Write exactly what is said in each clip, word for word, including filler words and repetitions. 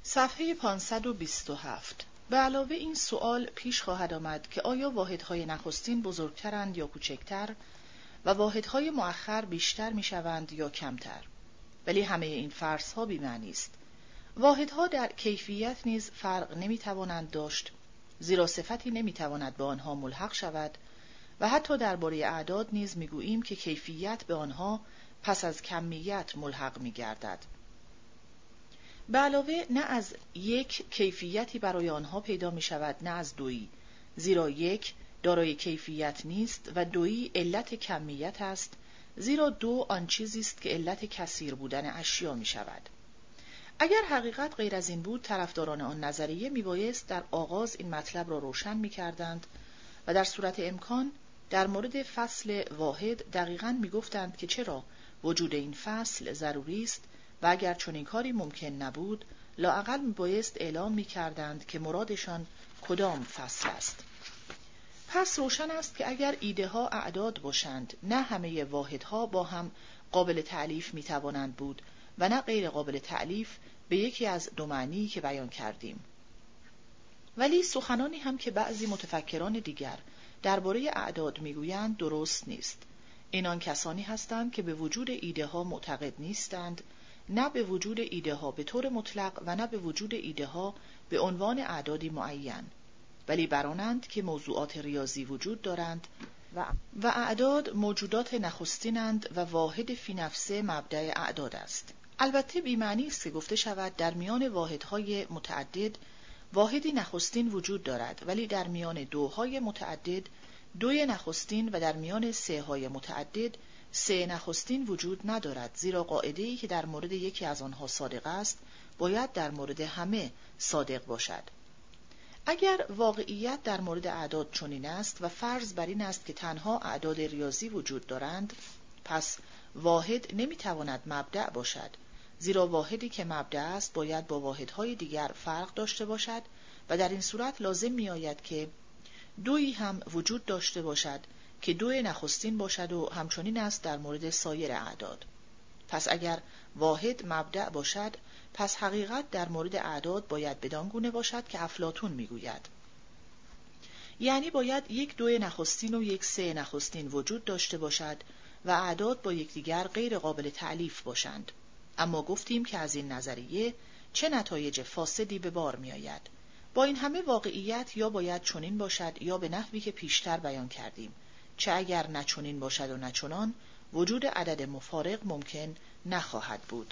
صفحه پانصد و بیست و هفت. به علاوه این سوال پیش خواهد آمد که آیا واحدهای نخستین بزرگترند یا کوچکتر و واحدهای مؤخر بیشتر میشوند یا کمتر؟ ولی همه این فرضها بی‌معنی است. واحدها در کیفیت نیز فرق نمیتوانند داشت، زیرا صفتی نمیتواند به آنها ملحق شود و حتی درباره اعداد نیز میگوییم که کیفیت به آنها پس از کمیت ملحق میگردد. به علاوه نه از یک کیفیتی برای آنها پیدا می شود نه از دویی، زیرا یک دارای کیفیت نیست و دویی علت کمیت است، زیرا دو آن چیزی است که علت کثیر بودن اشیا می شود. اگر حقیقت غیر از این بود، طرفداران آن نظریه می بایست در آغاز این مطلب را روشن می کردند و در صورت امکان در مورد فصل واحد دقیقاً می گفتند که چرا وجود این فصل ضروری است و اگر چنین کاری ممکن نبود، لااقل میبایست اعلام میکردند که مرادشان کدام فصل است. پس روشن است که اگر ایده ها اعداد باشند، نه همه واحدها با هم قابل تألیف میتوانند بود و نه غیر قابل تألیف به یکی از دو معنی که بیان کردیم. ولی سخنانی هم که بعضی متفکران دیگر درباره اعداد میگویند درست نیست. اینان کسانی هستند که به وجود ایده ها معتقد نیستند، نه به وجود ایده ها به طور مطلق و نه به وجود ایده ها به عنوان اعدادی معین، ولی برانند که موضوعات ریاضی وجود دارند و و اعداد موجودات نخستینند و واحد فی نفسه مبدأ اعداد است. البته بی‌معنی است که گفته شود در میان واحدهای متعدد واحدی نخستین وجود دارد، ولی در میان دوهای متعدد دوی نخستین و در میان سه های متعدد سه نخستین وجود ندارد، زیرا قاعده‌ای که در مورد یکی از آنها صادق است باید در مورد همه صادق باشد. اگر واقعیت در مورد اعداد چنین است و فرض بر این است که تنها اعداد ریاضی وجود دارند، پس واحد نمیتواند مبدأ باشد، زیرا واحدی که مبدأ است باید با واحدهای دیگر فرق داشته باشد و در این صورت لازم میآید که دویی هم وجود داشته باشد که دوی نخستین باشد و همچنین است در مورد سایر اعداد. پس اگر واحد مبدأ باشد، پس حقیقت در مورد اعداد باید بدان گونه باشد که افلاطون میگوید. یعنی باید یک دوی نخستین و یک سه نخستین وجود داشته باشد و اعداد با یکدیگر غیر قابل تألیف باشند. اما گفتیم که از این نظریه چه نتایج فاسدی به بار می آید. با این همه واقعیت یا باید چنین باشد یا به نحوی که پیشتر بیان کردیم، چه اگر نچنین باشد و نچنان، وجود عدد مفارق ممکن نخواهد بود.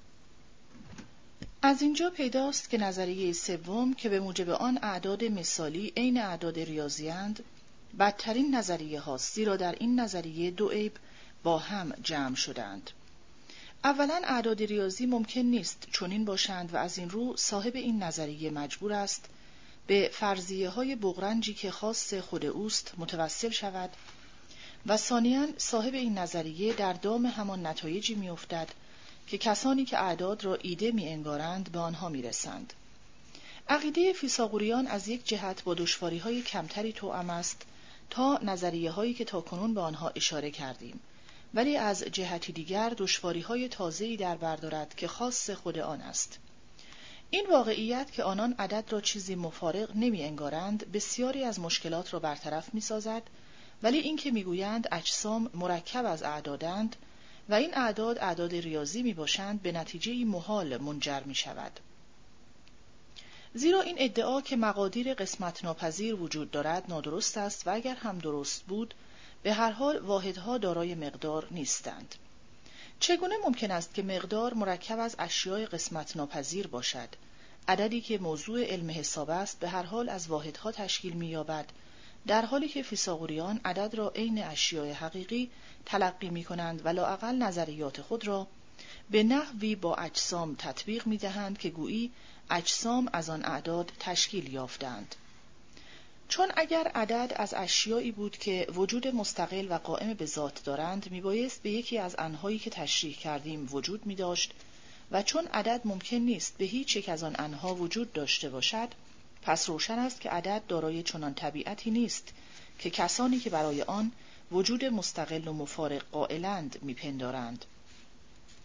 از اینجا پیداست که نظریه سوم که به موجب آن اعداد مثالی عین اعداد ریاضی‌اند بدترین نظریه هاست، زیرا در این نظریه دو عیب با هم جمع شدند. اولا اعداد ریاضی ممکن نیست چنین باشند و از این رو صاحب این نظریه مجبور است به فرضیه های بغرنجی که خاص خود اوست متوسل شود و ثانیاً صاحب این نظریه در دام همان نتایجی می‌افتد که کسانی که اعداد را ایده می‌انگارند به آنها می‌رسند. عقیده فیثاغوریان از یک جهت با دشواری‌های کمتری توأم است تا نظریه‌هایی که تاکنون به آنها اشاره کردیم، ولی از جهتی دیگر دشواری‌های تازه‌ای در بر دارد که خاص خود آن است. این واقعیت که آنان عدد را چیزی مفارق نمی‌انگارند بسیاری از مشکلات را برطرف می‌سازد، ولی این که می‌گویند اجسام مرکب از اعدادند و این اعداد اعداد ریاضی میباشند به نتیجه‌ای محال منجر میشود. زیرا این ادعا که مقادیر قسمت ناپذیر وجود دارد نادرست است و اگر هم درست بود به هر حال واحدها دارای مقدار نیستند. چگونه ممکن است که مقدار مرکب از اشیاء قسمت ناپذیر باشد؟ عددی که موضوع علم حساب است به هر حال از واحدها تشکیل می‌یابد، در حالی که فیثاغوریان عدد را عین اشیاء حقیقی تلقی می کنند و لااقل نظریات خود را به نحوی با اجسام تطبیق می دهند که گویی اجسام از آن اعداد تشکیل یافتند. چون اگر عدد از اشیایی بود که وجود مستقل و قائم به ذات دارند، می بایست به یکی از انهایی که تشریح کردیم وجود می داشت و چون عدد ممکن نیست به هیچ یک از آن انها وجود داشته باشد، پس روشن است که عدد دارای چنان طبیعتی نیست که کسانی که برای آن وجود مستقل و مفارق قائلند میپندارند.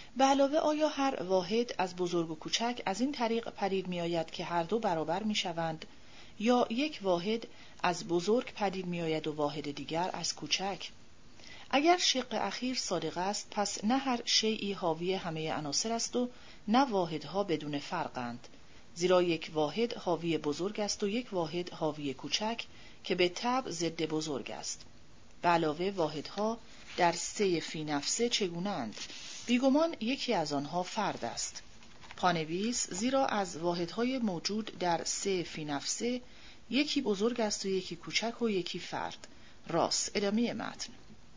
به علاوه آیا هر واحد از بزرگ و کوچک از این طریق پدید می آید که هر دو برابر می شوند، یا یک واحد از بزرگ پدید می آید و واحد دیگر از کوچک؟ اگر شق اخیر صادق است، پس نه هر شیئی حاوی همه عناصر است و نه واحدها بدون فرقند، زیرا یک واحد حاوی بزرگ است و یک واحد حاوی کوچک که به طبع ضد بزرگ است. به علاوه واحدها در سه فی نفسه چگونه اند؟ بیگمان یکی از آنها فرد است. پانویس: زیرا از واحدهای موجود در سه فی نفسه یکی بزرگ است و یکی کوچک و یکی فرد. راست. ادامه متن.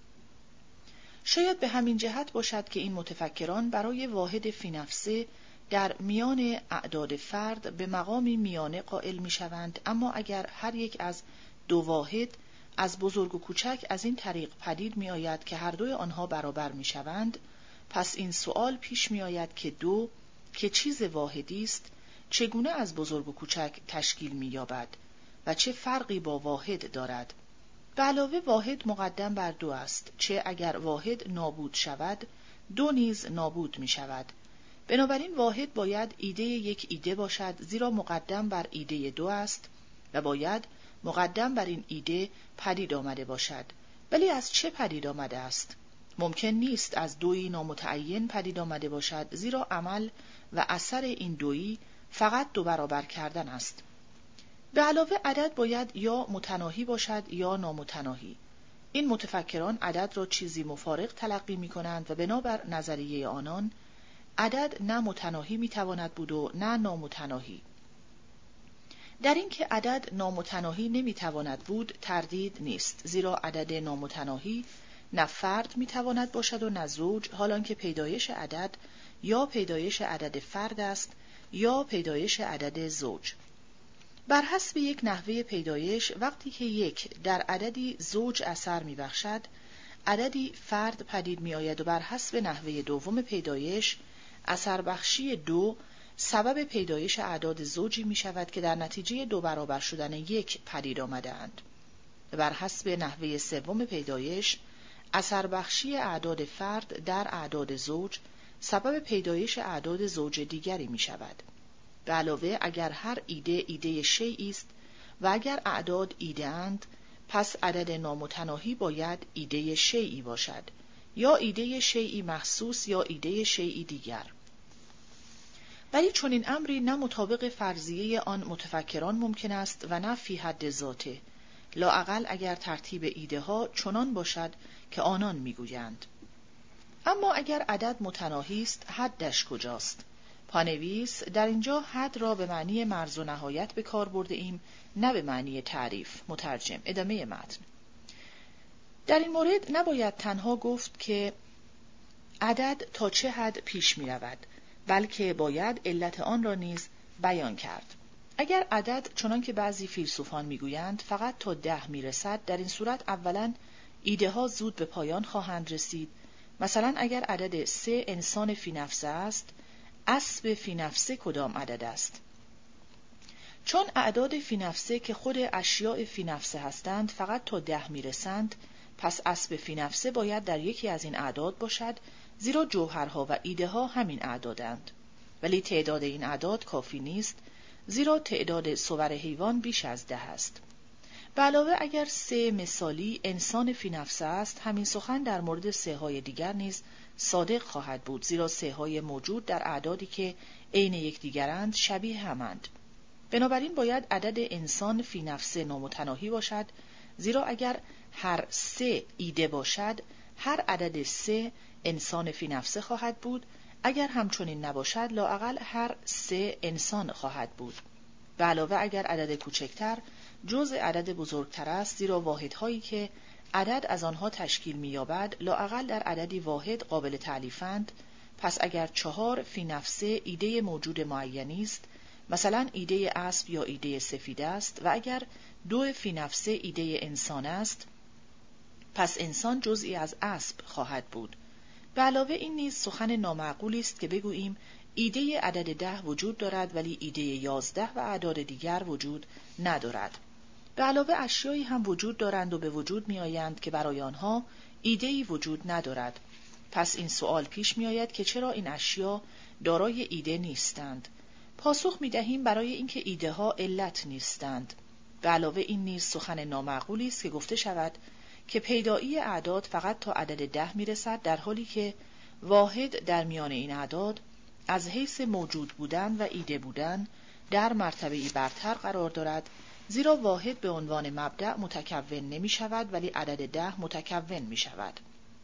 شاید به همین جهت باشد که این متفکران برای واحد فی نفسه در میان اعداد فرد به مقامی میانه قائل می شوند، اما اگر هر یک از دو واحد از بزرگ و کوچک از این طریق پدید می آید که هر دوی آنها برابر می شوند، پس این سوال پیش می آید که دو که چیز واحدی است چگونه از بزرگ و کوچک تشکیل می یابد و چه فرقی با واحد دارد؟ به علاوه واحد مقدم بر دو است، چه اگر واحد نابود شود دو نیز نابود می شود. بنابراین واحد باید ایده یک ایده باشد، زیرا مقدم بر ایده دو است و باید مقدم بر این ایده پدید آمده باشد. ولی از چه پدید آمده است؟ ممکن نیست از دویی نامتعین پدید آمده باشد، زیرا عمل و اثر این دویی فقط دو برابر کردن است. به علاوه عدد باید یا متناهی باشد یا نامتناهی. این متفکران عدد را چیزی مفارق تلقی می کنند و بنابر نظریه آنان عدد نه متناهی می تواند بود و نه نامتناهی. در اینکه عدد نامتناهی نمی تواند بود تردید نیست، زیرا عدد نامتناهی نه فرد می تواند باشد و نه زوج، حالان که پیدایش عدد یا پیدایش عدد فرد است یا پیدایش عدد زوج. بر حسب یک نحوه پیدایش، وقتی که یک در عددی زوج اثر می بخشد، عددی فرد پدید می آید و بر حسب نحوه دوم پیدایش، اثر بخشی دو سبب پیدایش اعداد زوجی می شود که در نتیجه دو برابر شدن یک پدید آمده اند. بر حسب نحوه سوم پیدایش، اثر بخشی اعداد فرد در اعداد زوج سبب پیدایش اعداد زوج دیگری می شود. به علاوه اگر هر ایده ایده شیئی است و اگر اعداد ایده اند، پس عدد نامتناهی باید ایده شیئی باشد، یا ایده شیئی مخصوص یا ایده شیئی دیگر. ولی چون این امری نه مطابق فرضیه آن متفکران ممکن است و نه فی حد ذاته، لااقل اگر ترتیب ایده ها چنان باشد که آنان میگویند. اما اگر عدد متناهی است، حدش کجاست؟ پانویس: در اینجا حد را به معنی مرز و نهایت به کار برده ایم، نه به معنی تعریف. مترجم. ادامه متن. در این مورد نباید تنها گفت که عدد تا چه حد پیش می رود، بلکه باید علت آن را نیز بیان کرد. اگر عدد چنان که بعضی فیلسوفان میگویند فقط تا ده میرسد، در این صورت اولا ایده ها زود به پایان خواهند رسید. مثلا اگر عدد سه انسان فی نفسه است، اسب فی نفسه کدام عدد است؟ چون اعداد فی نفسه که خود اشیاء فی نفسه هستند فقط تا ده میرسند، پس اسب فی نفسه باید در یکی از این اعداد باشد، زیرا جوهرها و ایده ها همین اعدادند. ولی تعداد این اعداد کافی نیست، زیرا تعداد صور حیوان بیش از ده است. به علاوه اگر سه مثالی انسان فی نفسه است، همین سخن در مورد سه های دیگر نیز صادق خواهد بود، زیرا سه های موجود در اعدادی که عین یکدیگرند شبیه همند. بنابراین باید عدد انسان فی نفسه نامتناهی باشد، زیرا اگر هر سه ایده باشد، هر عدد سه انسان فی نفسه خواهد بود. اگر همچنین نباشد، لااقل هر سه انسان خواهد بود. به علاوه اگر عدد کوچکتر جزء عدد بزرگتر است، زیرا واحدهایی که عدد از آنها تشکیل می‌یابد لااقل در عددی واحد قابل تألیفند، پس اگر چهار فی نفسه ایده موجود معینی است، مثلا ایده اسب یا ایده سفید است، و اگر دو فی نفسه ایده انسان است، پس انسان جزئی از اسب خواهد بود. به علاوه این نیز سخن نامعقولی است که بگوییم ایده عدد ده وجود دارد ولی ایده یازده و اعداد دیگر وجود ندارد. به علاوه اشیایی هم وجود دارند و به وجود می آیند که برای آنها ایده‌ای وجود ندارد. پس این سوال پیش می آید که چرا این اشیا دارای ایده نیستند؟ پاسخ می دهیم برای اینکه ایده ها علت نیستند. به علاوه این نیز سخن نامعقولی است که گفته شود که پیدایی اعداد فقط تا عدد ده می رسد، در حالی که واحد در میان این اعداد از حیث موجود بودن و ایده بودن در مرتبه‌ای برتر قرار دارد، زیرا واحد به عنوان مبدأ متکون نمی شود ولی عدد ده متکون می شود.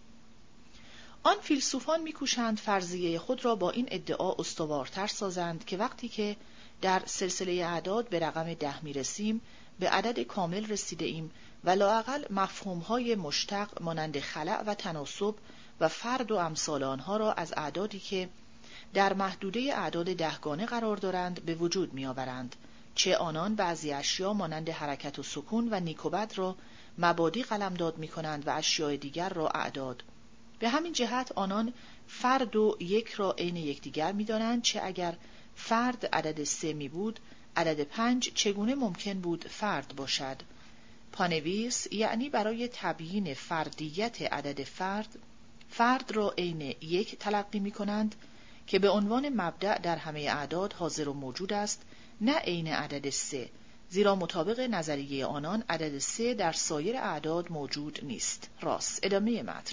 آن فیلسوفان می کوشند فرضیه خود را با این ادعا استوارتر سازند که وقتی که در سلسله اعداد به رقم ده می رسیم به عدد کامل رسیده ایم و لااقل مفهوم‌های مشتق مانند خلأ و تناسب و فرد و امثال آنها را از اعدادی که در محدوده اعداد دهگانه قرار دارند به وجود می آورند، چه آنان بعضی اشیا مانند حرکت و سکون و نیک و بد را مبادی قلمداد می کنند و اشیاء دیگر را اعداد. به همین جهت آنان فرد و یک را عین یکدیگر می دانند، چه اگر فرد عدد سه می بود، عدد پنج چگونه ممکن بود فرد باشد؟ پانویس یعنی برای تبیین فردیت عدد فرد، فرد را عین یک تلقی می کنند که به عنوان مبدأ در همه اعداد حاضر و موجود است، نه عین عدد سه، زیرا مطابق نظریه آنان عدد سه در سایر اعداد موجود نیست. راست. ادامه متن.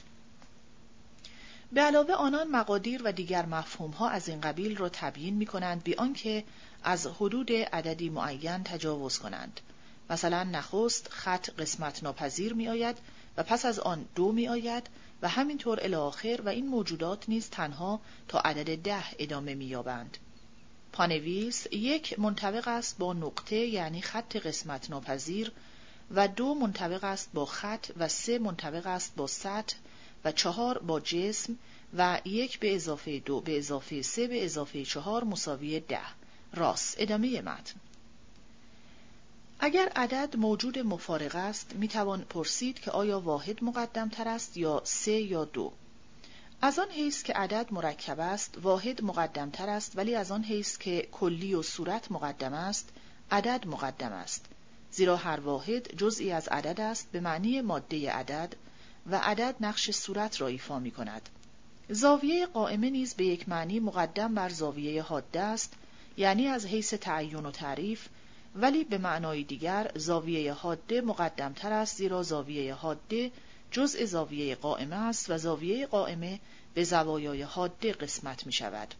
به علاوه آنان مقادیر و دیگر مفهوم‌ها از این قبیل را تبیین می کنند بی آنکه از حدود عددی معین تجاوز کنند. مثلا نخست خط قسمت ناپذیر می آید و پس از آن دو می آید و همینطور الی آخر، و این موجودات نیز تنها تا عدد ده ادامه می یابند. پانویس یک منطبق است با نقطه یعنی خط قسمت ناپذیر و دو منطبق است با خط و سه منطبق است با سطح و چهار با جسم و یک به اضافه دو به اضافه سه به اضافه چهار مساوی ده. راست. ادامه متن. اگر عدد موجود مفارق است می توان پرسید که آیا واحد مقدم تر است یا سه یا دو؟ از آن حیث که عدد مرکب است واحد مقدم تر است، ولی از آن حیث که کلی و صورت مقدم است عدد مقدم است، زیرا هر واحد جزئی از عدد است به معنی ماده عدد و عدد نقش صورت را ایفا می کند. زاویه قائمه نیز به یک معنی مقدم بر زاویه حاده است، یعنی از حیث تعین و تعریف، ولی به معنای دیگر زاویه حاده مقدم تر است، زیرا زاویه حاده جزء زاویه قائمه است و زاویه قائمه به زوایای حاده قسمت می شود.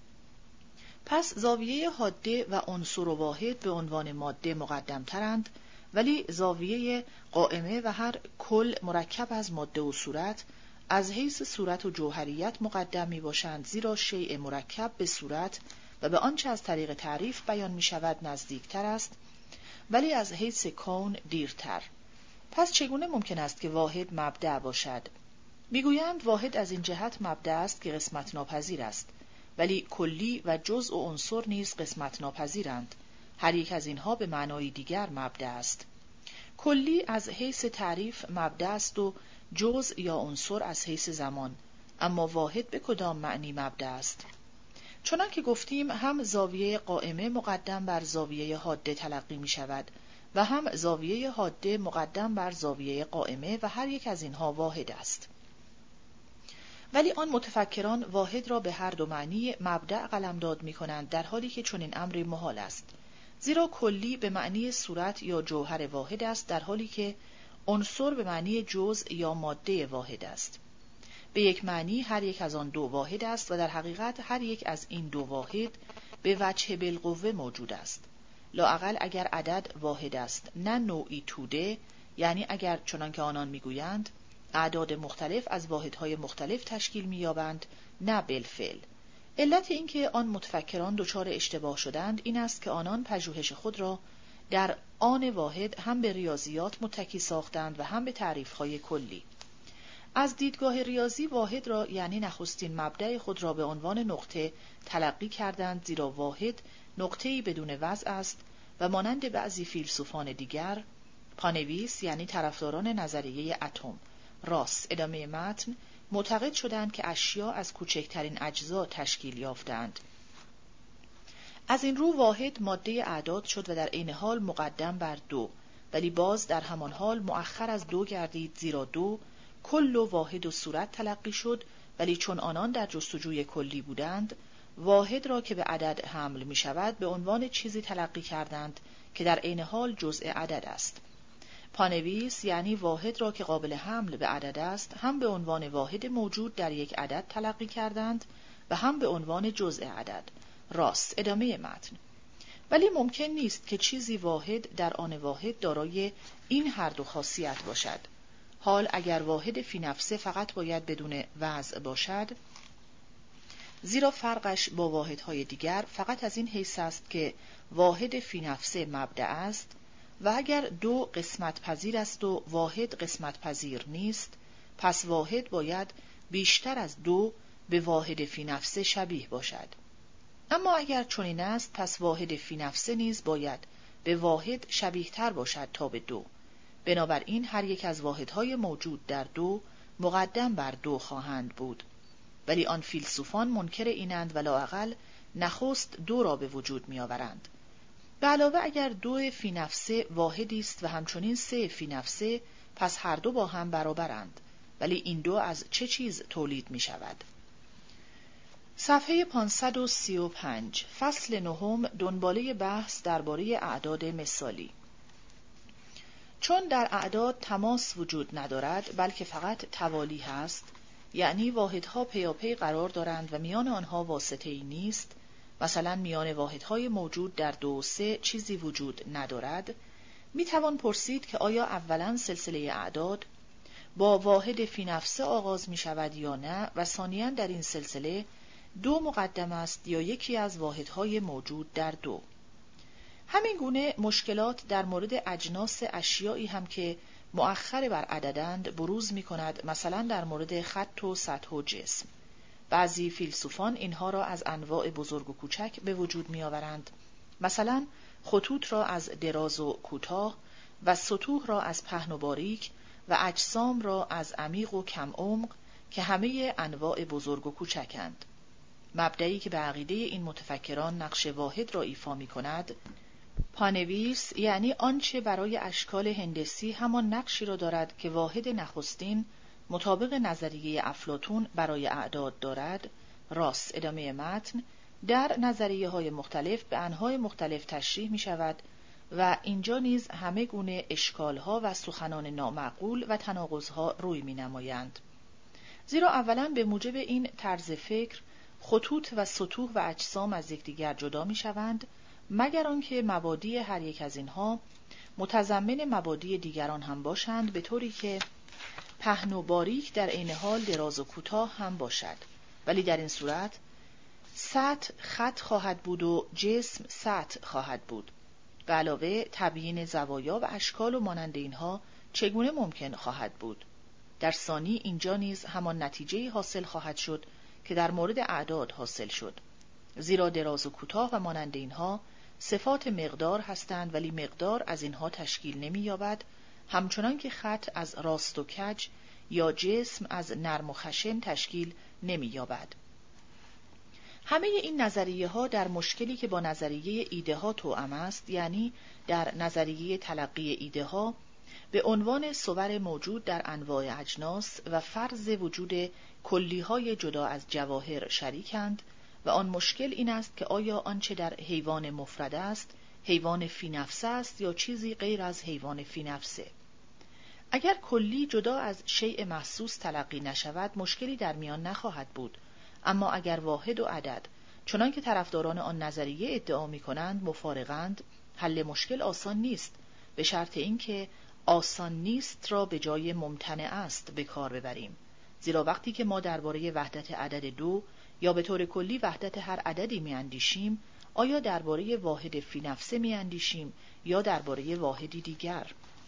پس زاویه حاده و عنصر و واحد به عنوان ماده مقدم ترند، ولی زاویه قائمه و هر کل مرکب از ماده و صورت از حیث صورت و جوهریت مقدم می باشند، زیرا شیء مرکب به صورت و به آنچه از طریق تعریف بیان می شود نزدیکتر است، ولی از حیث کون دیرتر. پس چگونه ممکن است که واحد مبدأ باشد؟ میگویند واحد از این جهت مبدأ است که قسمت ناپذیر است، ولی کلی و جزء و عنصر نیز قسمت ناپذیرند. هر یک از اینها به معنای دیگر مبدأ است. کلی از حیث تعریف مبدأ است و جزء یا عنصر از حیث زمان، اما واحد به کدام معنی مبدأ است؟ چنان که گفتیم هم زاویه قائمه مقدم بر زاویه حاده تلقی می شود و هم زاویه حاده مقدم بر زاویه قائمه و هر یک از اینها واحد است. ولی آن متفکران واحد را به هر دو معنی مبدأ قلمداد می کنند، در حالی که چنین امری محال است، زیرا کلی به معنی صورت یا جوهر واحد است، در حالی که عنصر به معنی جزء یا ماده واحد است. به یک معنی هر یک از آن دو واحد است و در حقیقت هر یک از این دو واحد به وجه بالقوه موجود است. لااقل اگر عدد واحد است نه نوعی توده، یعنی اگر چنان که آنان میگویند اعداد مختلف از واحدهای مختلف تشکیل می‌یابند، نه بالفعل. علت اینکه آن متفکران دچار اشتباه شدند این است که آنان پژوهش خود را در آن واحد هم به ریاضیات متکی ساختند و هم به تعریف‌های کلی. از دیدگاه ریاضی واحد را یعنی نخستین مبدأ خود را به عنوان نقطه تلقی کردند، زیرا واحد نقطه‌ای بدون وضع است و مانند بعضی فیلسوفان دیگر، پانویس یعنی طرفداران نظریه اتم، راست، ادامه متن، معتقد شدند که اشیا از کوچکترین اجزا تشکیل یافتند. از این رو واحد ماده اعداد شد و در عین حال مقدم بر دو، ولی باز در همان حال مؤخر از دو گردید، زیرا دو کل و واحد و صورت تلقی شد ولی چون آنان در جستجوی کلی بودند، واحد را که به عدد حمل می شود به عنوان چیزی تلقی کردند که در عین حال جزء عدد است. پانویس یعنی واحد را که قابل حمل به عدد است هم به عنوان واحد موجود در یک عدد تلقی کردند و هم به عنوان جزء عدد. راست. ادامه متن. ولی ممکن نیست که چیزی واحد در آن واحد دارای این هر دو خاصیت باشد. حال اگر واحد فی نفسه فقط باید بدون وضع باشد، زیرا فرقش با واحدهای دیگر فقط از این حیث است که واحد فی نفسه مبدأ است و اگر دو قسمت پذیر است و واحد قسمت پذیر نیست، پس واحد باید بیشتر از دو به واحد فی نفسه شبیه باشد. اما اگر چنین است، پس واحد فی نفسه نیز باید به واحد شبیه تر باشد تا به دو. بنابراین هر یک از واحدهای موجود در دو مقدم بر دو خواهند بود. ولی آن فیلسوفان منکر اینند و لااقل نخست دو را به وجود می آورند. به علاوه اگر دو فی نفسه واحدی است و همچنین سه فی نفسه، پس هر دو با هم برابرند. ولی این دو از چه چیز تولید می شود؟ صفحه پانصد و سی و پنج، فصل نهم، دنباله بحث درباره اعداد مثالی. چون در اعداد تماس وجود ندارد بلکه فقط توالی هست، یعنی واحدها پیاپی قرار دارند و میان آنها واسطه‌ای نیست، مثلا میان واحدهای موجود در دو و سه چیزی وجود ندارد، می توان پرسید که آیا اولا سلسله اعداد با واحد فی نفسه آغاز می شود یا نه، و ثانیاً در این سلسله دو مقدم است یا یکی از واحدهای موجود در دو. همین گونه مشکلات در مورد اجناس اشیایی هم که مؤخر بر عددند بروز می کند، مثلا در مورد خط و سطح و جسم. بعضی فیلسوفان اینها را از انواع بزرگ و کوچک به وجود می آورند، مثلا خطوط را از دراز و کوتاه و سطوح را از پهن و باریک و اجسام را از عمیق و کم عمق که همه انواع بزرگ و کوچکند. مبدئی که به عقیده این متفکران نقش واحد را ایفا می کند، پانویس یعنی آنچه برای اشکال هندسی همان نقشی را دارد که واحد نخستین مطابق نظریه افلاطون برای اعداد دارد. راست. ادامه متن. در نظریه های مختلف به انواع مختلف تشریح می شود و اینجا نیز همه گونه اشکال ها و سخنان نامعقول و تناقض ها روی می نمایند. زیرا اولا به موجب این طرز فکر خطوط و سطوح و اجسام از یکدیگر جدا می شوند، مگر آنکه مبادی هر یک از اینها متضمن مبادی دیگران هم باشند، به طوری که پهن و باریک در عین حال دراز و کوتاه هم باشد. ولی در این صورت سطح خط خواهد بود و جسم سطح خواهد بود. به علاوه تبیین زوایا و اشکال و مانند اینها چگونه ممکن خواهد بود؟ در ثانی اینجا نیز همان نتیجه حاصل خواهد شد که در مورد اعداد حاصل شد، زیرا دراز و کوتاه و مانند اینها صفات مقدار هستند، ولی مقدار از اینها تشکیل نمی یابد، همچنان که خط از راست و کج یا جسم از نرم و خشن تشکیل نمی یابد. همه این نظریه ها در مشکلی که با نظریه ایده ها توأم است، یعنی در نظریه تلقی ایده ها به عنوان صور موجود در انواع اجناس و فرض وجود کلی های جدا از جواهر شریکند، و آن مشکل این است که آیا آنچه در حیوان مفرد است حیوان فی نفسه است یا چیزی غیر از حیوان فی نفسه. اگر کلی جدا از شیء محسوس تلقی نشود مشکلی در میان نخواهد بود، اما اگر واحد و عدد چنان که طرفداران آن نظریه ادعا می کنند مفارقند، حل مشکل آسان نیست، به شرط اینکه آسان نیست را به جای ممتنع است به کار ببریم. زیرا وقتی که ما درباره وحدت عدد دو یا به طور کلی وحدت هر عددی می اندیشیم، آیا درباره واحد فی نفسه می اندیشیم یا درباره واحدی دیگر؟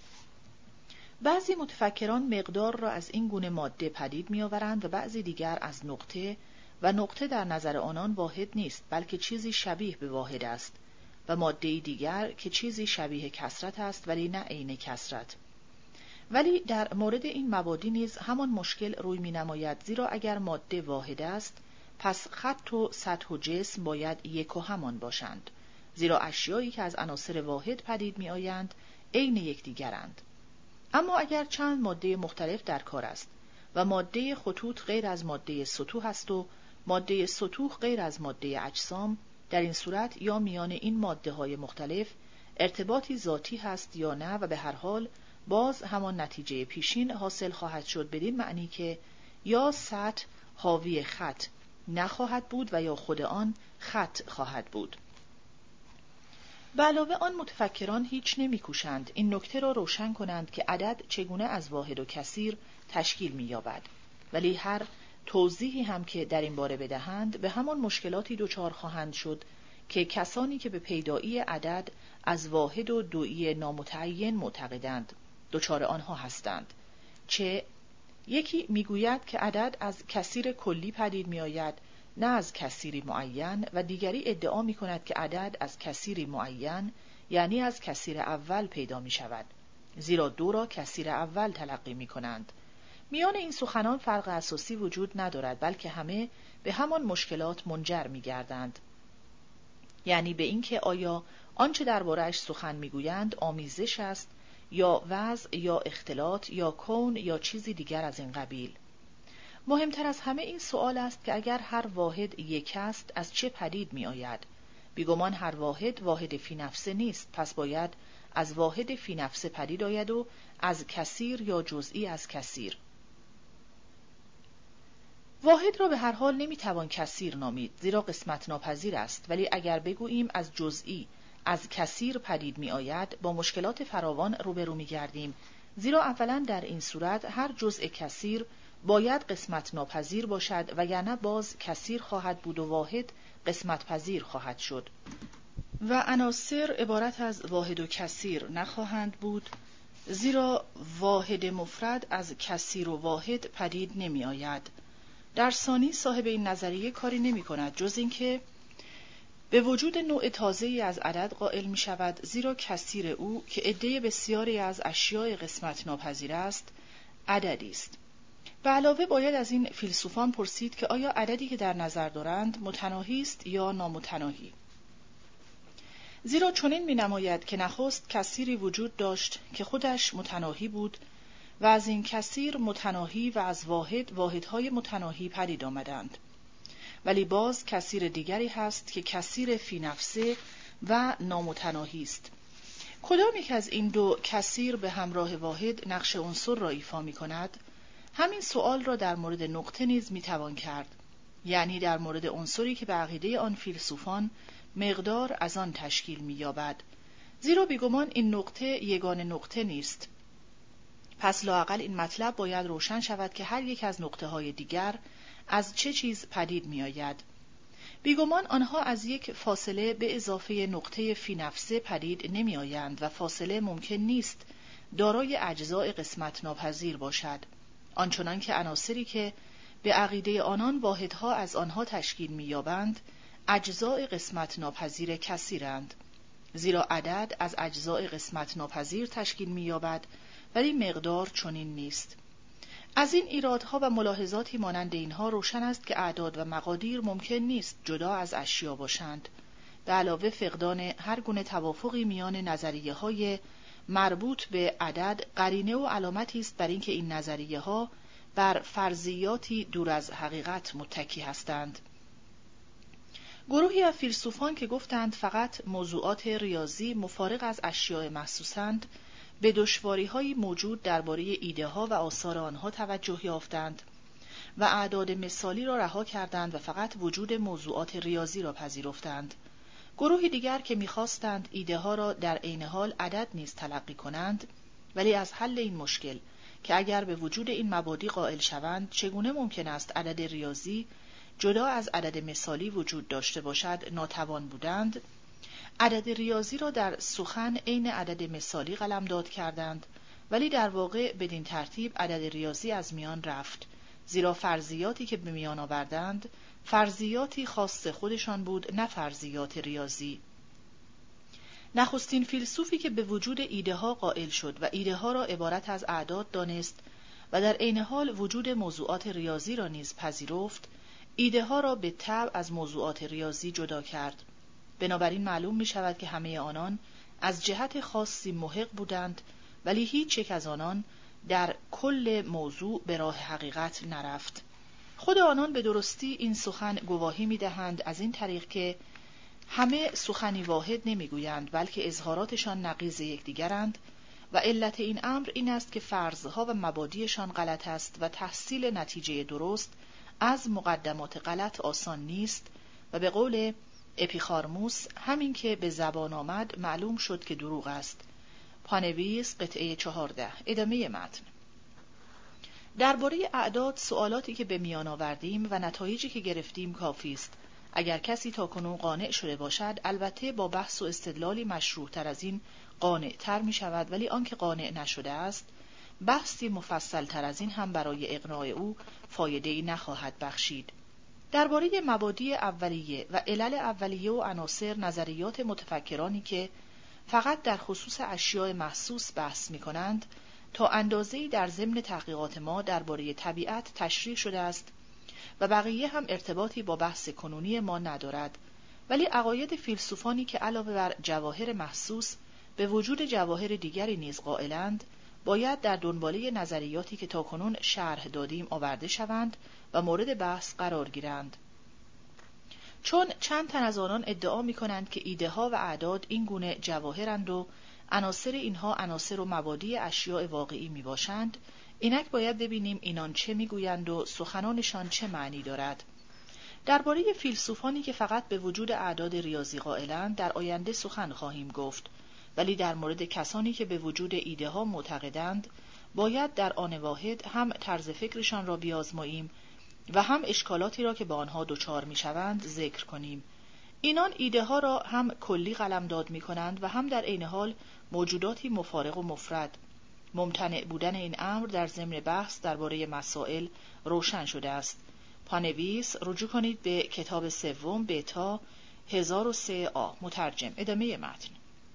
بعضی متفکران مقدار را از این گونه ماده پدید می آورند و بعضی دیگر از نقطه، و نقطه در نظر آنان واحد نیست بلکه چیزی شبیه به واحد است، و ماده دیگر که چیزی شبیه کثرت است ولی نه عین کثرت. ولی در مورد این مبادی نیز همان مشکل روی می نماید، زیرا اگر ماده واحد است پس خط و سطح و جسم باید یک و همان باشند، زیرا اشیایی که از عناصر واحد پدید می آیند عین یکدیگرند. اما اگر چند ماده مختلف در کار است و ماده خطوط غیر از ماده سطوح است و ماده سطوح غیر از ماده اجسام، در این صورت یا میان این ماده های مختلف ارتباطی ذاتی هست یا نه و به هر حال باز همان نتیجه پیشین حاصل خواهد شد، بدین معنی که یا سطح حاوی خط نخواهد بود و یا خود آن خط خواهد بود. به علاوه آن متفکران هیچ نمی‌کوشند این نکته را روشن کنند که عدد چگونه از واحد و کثیر تشکیل می‌یابد، ولی هر توضیحی هم که در این باره بدهند به همان مشکلاتی دچار خواهند شد که کسانی که به پیدایی عدد از واحد و دویی نامتعین معتقدند دچار آنها هستند. چه یکی میگوید که عدد از کثیر کلی پدید میآید نه از کثیری معین، و دیگری ادعا می کند که عدد از کثیری معین یعنی از کثیر اول پیدا می شود، زیرا دو را کثیر اول تلقی می کنند. میان این سخنان فرق اساسی وجود ندارد، بلکه همه به همان مشکلات منجر می گردند، یعنی به اینکه آیا آنچه درباره‌اش سخن می گویند آمیزش است یا وضع یا اختلاط یا کون یا چیزی دیگر از این قبیل. مهمتر از همه این سؤال است که اگر هر واحد یک است از چه پدید می آید؟ بیگمان هر واحد واحد فی نفسه نیست، پس باید از واحد فی نفسه پدید آید و از کثیر یا جزئی از کثیر. واحد را به هر حال نمی توان کثیر نامید، زیرا قسمت ناپذیر است، ولی اگر بگوییم از جزئی از کثیر پدید می آید با مشکلات فراوان روبرو می گردیم، زیرا اولا در این صورت هر جزء کثیر باید قسمت ناپذیر باشد و یعنی باز کثیر خواهد بود و واحد قسمت پذیر خواهد شد و عناصر عبارت از واحد و کثیر نخواهند بود، زیرا واحد مفرد از کثیر و واحد پدید نمی آید. در ثانی صاحب این نظریه کاری نمی کند جز اینکه به وجود نوع تازه‌ای از عدد قائل می شود، زیرا کثیر او که عده بسیاری از اشیاء قسمت ناپذیر است عددی است. به علاوه باید از این فیلسوفان پرسید که آیا عددی که در نظر دارند متناهی است یا نامتناهی، زیرا چنین می نماید که نخست کثیری وجود داشت که خودش متناهی بود و از این کثیر متناهی و از واحد واحدهای متناهی پدید آمدند، ولی باز کثیر دیگری هست که کثیر فی نفسه و نامتناهی است. کدام یک از این دو کثیر به همراه واحد نقش عنصر را ایفا می کند؟ همین سؤال را در مورد نقطه نیز می توان کرد، یعنی در مورد عنصری که به عقیده آن فیلسوفان مقدار از آن تشکیل می یابد، زیرا بیگمان این نقطه یگان نقطه نیست. پس لااقل این مطلب باید روشن شود که هر یک از نقطه های دیگر از چه چیز پدید می آید. بیگمان آنها از یک فاصله به اضافه نقطه فی نفسه پدید نمی آیند و فاصله ممکن نیست دارای اجزاء قسمت ناپذیر باشد، آنچنان که عناصری که به عقیده آنان واحدها از آنها تشکیل می یابند اجزاء قسمت ناپذیر کثیرند، زیرا عدد از اجزاء قسمت ناپذیر تشکیل می یابد ولی مقدار چنین نیست. از این ایرادها و ملاحظاتی مانند اینها روشن است که اعداد و مقادیر ممکن نیست جدا از اشیا باشند. به علاوه فقدان هر گونه توافقی میان نظریه های مربوط به عدد قرینه و علامتی است بر اینکه این نظریه ها بر فرضیاتی دور از حقیقت متکی هستند. گروهی از فیلسوفان که گفتند فقط موضوعات ریاضی مفارق از اشیاء محسوسند به دشواری‌های موجود درباره ایده‌ها و آثار آنها توجه یافتند و اعداد مثالی را رها کردند و فقط وجود موضوعات ریاضی را پذیرفتند. گروهی دیگر که می‌خواستند ایده‌ها را در عین حال عدد نیز تلقی کنند، ولی از حل این مشکل که اگر به وجود این مبادی قائل شوند چگونه ممکن است عدد ریاضی جدا از عدد مثالی وجود داشته باشد ناتوان بودند، عدد ریاضی را در سخن عین عدد مثالی قلمداد کردند، ولی در واقع بدین ترتیب عدد ریاضی از میان رفت، زیرا فرضیاتی که به میان آوردند فرضیاتی خاص خودشان بود، نه فرضیات ریاضی. نخستین فیلسوفی که به وجود ایده ها قائل شد و ایده ها را عبارت از اعداد دانست و در عین حال وجود موضوعات ریاضی را نیز پذیرفت، ایده ها را به تبع از موضوعات ریاضی جدا کرد. بنابراین معلوم می شود که همه آنان از جهت خاصی محق بودند، ولی هیچ یک از آنان در کل موضوع به راه حقیقت نرفت. خود آنان به درستی این سخن گواهی می‌دهند از این طریق که همه سخنی واحد نمی‌گویند، بلکه اظهاراتشان نقیض یکدیگرند و علت این امر این است که فرضها و مبادیشان غلط است و تحصیل نتیجه درست از مقدمات غلط آسان نیست و به قول اپیخارموس همین که به زبان آمد معلوم شد که دروغ است. پانویس قطعه چهارده. ادامه متن. درباره اعداد سوالاتی که به میان آوردیم و نتایجی که گرفتیم کافی است. اگر کسی تاکنون قانع شده باشد، البته با بحث و استدلالی مشروع تر از این قانع تر می شود، ولی آنکه قانع نشده است بحثی مفصل تر از این هم برای اقناع او فایده‌ای نخواهد بخشید. درباره مبادی اولیه و علل اولیه و عناصر نظریات متفکرانی که فقط در خصوص اشیاء محسوس بحث می کنند تا اندازه‌ای در ضمن تحقیقات ما درباره طبیعت تشریح شده است و بقیه هم ارتباطی با بحث کنونی ما ندارد، ولی عقاید فیلسوفانی که علاوه بر جواهر محسوس به وجود جواهر دیگری نیز قائلند باید در دنباله نظریاتی که تاکنون شرح دادیم آورده شوند و مورد بحث قرار گیرند. چون چند تن از آنان ادعا می کنند که ایده ها و اعداد این گونه جواهرند و عناصر اینها عناصر و مبادی اشیاء واقعی می باشند، اینک باید ببینیم اینان چه می گویند و سخنانشان چه معنی دارد. درباره فیلسوفانی که فقط به وجود اعداد ریاضی قائلند در آینده سخن خواهیم گفت، ولی در مورد کسانی که به وجود ایده ها معتقدند باید در آن واحد هم طرز فکرشان را بیازماییم و هم اشکالاتی را که با آنها دچار می شوند ذکر کنیم. اینان ایده ها را هم کلی قلمداد می کنند و هم در عین حال موجوداتی مفارق و مفرد. ممتنع بودن این امر در ضمن بحث درباره مسائل روشن شده است. پانویس رجوع کنید به کتاب سوم بتا هزار و سه آ. مترجم. ادامه متن.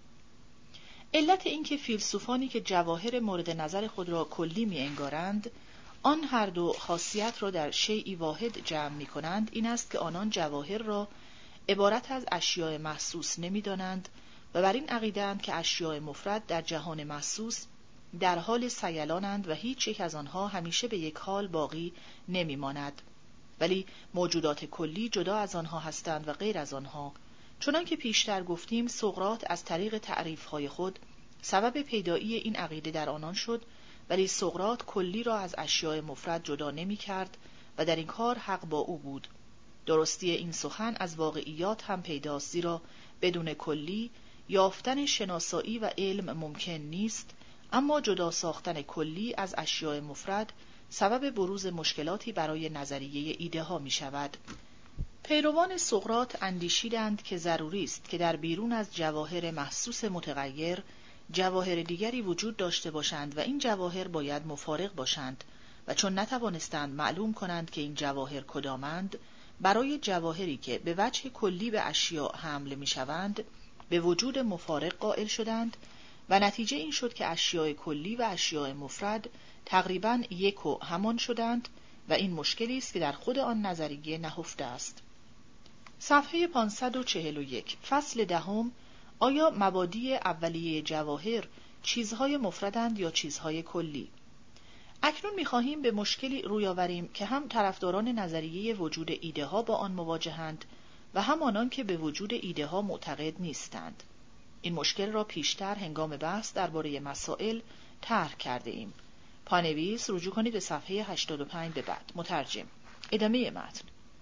علت اینکه فیلسوفانی که جواهر مورد نظر خود را کلی می انگارند آن هر دو خاصیت را در شیئی واحد جمع می کنند این است که آنان جواهر را عبارت از اشیاء محسوس نمی دانند و بر این عقیده‌اند که اشیاء مفرد در جهان محسوس در حال سیلانند و هیچ یک از آنها همیشه به یک حال باقی نمی ماند، ولی موجودات کلی جدا از آنها هستند و غیر از آنها. چنان که پیشتر گفتیم سقراط از طریق تعریف‌های خود سبب پیدایی این عقیده در آنان شد، ولی سقراط کلی را از اشیاء مفرد جدا نمی کرد و در این کار حق با او بود. درستی این سخن از واقعیات هم پیداست، زیرا بدون کلی یافتن شناسایی و علم ممکن نیست، اما جدا ساختن کلی از اشیاء مفرد سبب بروز مشکلاتی برای نظریه ایده ها می شود. پیروان سقراط اندیشیدند که ضروری است که در بیرون از جواهر محسوس متغیر جواهر دیگری وجود داشته باشند و این جواهر باید مفارق باشند و چون نتوانستند معلوم کنند که این جواهر کدامند، برای جواهری که به وجه کلی به اشیاء حمل می شوند به وجود مفارق قائل شدند و نتیجه این شد که اشیاء کلی و اشیاء مفرد تقریباً یک و همان شدند و این مشکلی است که در خود آن نظریه نهفته است. صفحه پانصد و چهل و یک. فصل دهم. آیا مبادی اولیه جواهر چیزهای مفردند یا چیزهای کلی؟ اکنون می‌خواهیم به مشکلی روی آوریم که هم طرفداران نظریه وجود ایده ها با آن مواجهند و هم آنان که به وجود ایده ها معتقد نیستند. این مشکل را پیشتر هنگام بحث درباره مسائل طرح کرده ایم. پانویس رجوع کنید به صفحه هشتاد و پنج به بعد. مترجم. ادامه متن.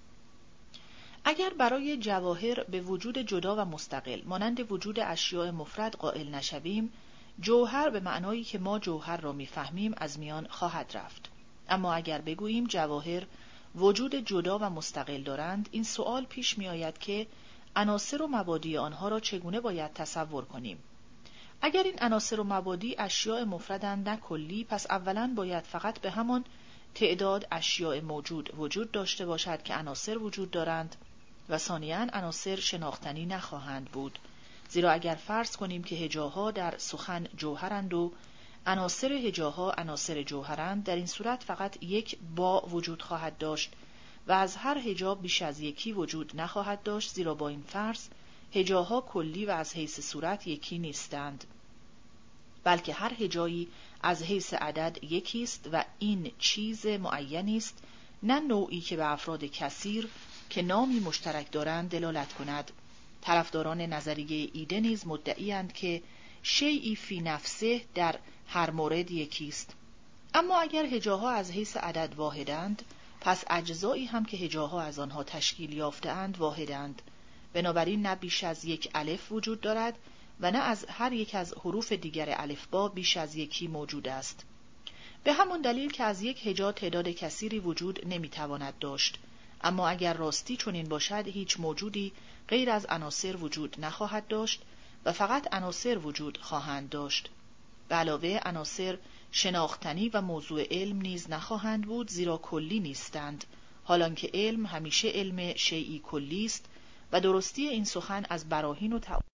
اگر برای جواهر به وجود جدا و مستقل مانند وجود اشیاء مفرد قائل نشویم، جوهر به معنایی که ما جوهر را می‌فهمیم از میان خواهد رفت. اما اگر بگوییم جواهر وجود جدا و مستقل دارند، این سوال پیش می‌آید که عناصر و مبادی آنها را چگونه باید تصور کنیم؟ اگر این عناصر و مبادی اشیاء مفردند نه کلی، پس اولاً باید فقط به همان تعداد اشیاء موجود وجود داشته باشد که عناصر وجود دارند و ثانیاً عناصر شناختنی نخواهند بود، زیرا اگر فرض کنیم که هجاها در سخن جوهرند و عناصر هجاها عناصر جوهرند، در این صورت فقط یک با وجود خواهد داشت و از هر هجا بیش از یکی وجود نخواهد داشت، زیرا با این فرض هجاها کلی و از حیث صورت یکی نیستند. بلکه هر هجایی از حیث عدد یکی است و این چیز معینی است، نه نوعی که به افراد کثیر که نامی مشترک دارند دلالت کند. طرفداران نظریه ایده نیز مدعی‌اند که شیئی فی نفسه در هر مورد یکی است. اما اگر هجاها از حیث عدد واحدند، پس اجزایی هم که هجاها از آنها تشکیل یافته‌اند واحدند. بنابراین نه بیش از یک الف وجود دارد و نه از هر یک از حروف دیگر الفبا بیش از یکی موجود است. به همون دلیل که از یک هجا تعداد کثیری وجود نمیتواند داشت. اما اگر راستی چنین باشد، هیچ موجودی غیر از عناصر وجود نخواهد داشت و فقط عناصر وجود خواهند داشت. به علاوه عناصر شناختنی و موضوع علم نیز نخواهند بود، زیرا کلی نیستند، حالانکه علم همیشه علم شیئی کلی است و درستی این سخن از براهین و